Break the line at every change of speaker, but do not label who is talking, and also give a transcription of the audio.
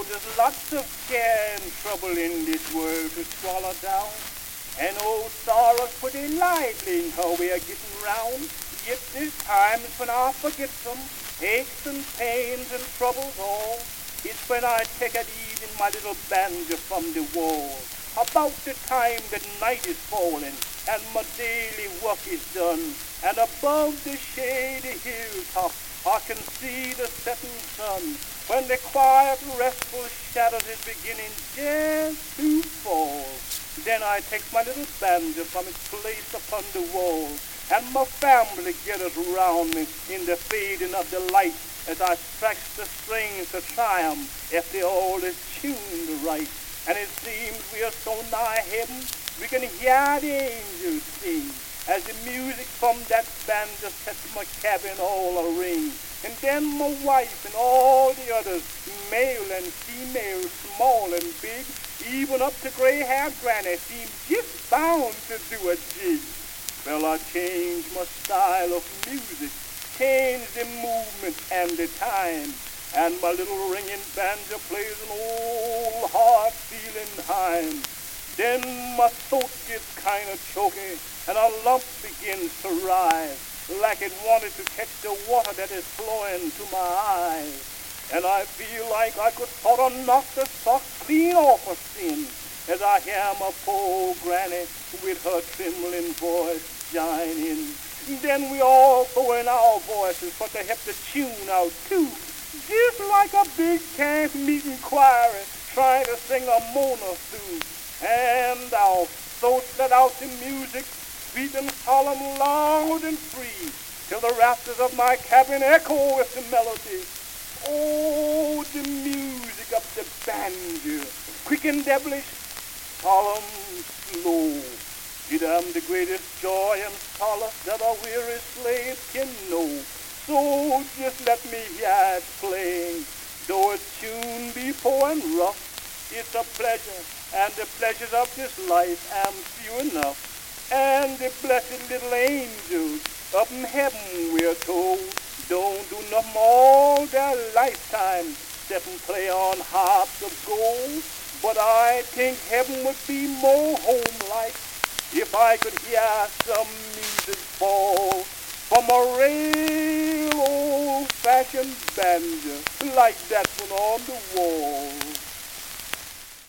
there's lots of care and trouble in this world to swallow down. And old sorrows pretty lively in her way of getting round. Yet there's times when I forget some aches and pains and troubles all. It's when I take it easy in my little banjo from the wall. About the time that night is falling and my daily work is done, and above the shady hilltop I can see the setting sun, when the quiet, restful shadows is beginning just to fall. Then I take my little banjo from its place upon the wall, and my family gathers around me in the fading of the light as I stretch the strings to triumph if they all is tuned right. And it seems we are so nigh heaven, we can hear the angels sing, as the music from that banjo sets my cabin all a-ring. And then my wife and all the others, male and female, small and big, even up to gray-haired granny, seem just bound to do a jig. Well, I changed my style of music, changed the movement and the time, and my little ringing banjo plays an old heart-feeling hymn. Then my throat gets kind of choky, and a lump begins to rise, like it wanted to catch the water that is flowing to my eyes. And I feel like I could sort of knock the socks clean off of sin, as I hear my poor old granny with her trembling voice join in. Then we all throw in our voices for to help the tune out too, just like a big camp meeting choir trying to sing a Mona through. And our throats let out the music, sweet and solemn, loud and free, till the rafters of my cabin echo with the melody. Oh, the music of the banjo, quick and devilish, solemn, slow. It am the greatest joy and solace that a weary slave can know. So just let me hear it playing, though its tune be poor and rough. It's a pleasure, and the pleasures of this life am few enough. And the blessed little angels up in heaven, we're told, don't do nothing all their lifetime except and play on harps of gold. But I think heaven would be more home-like if I could hear some music fall from a real old-fashioned banjo like that one on the wall.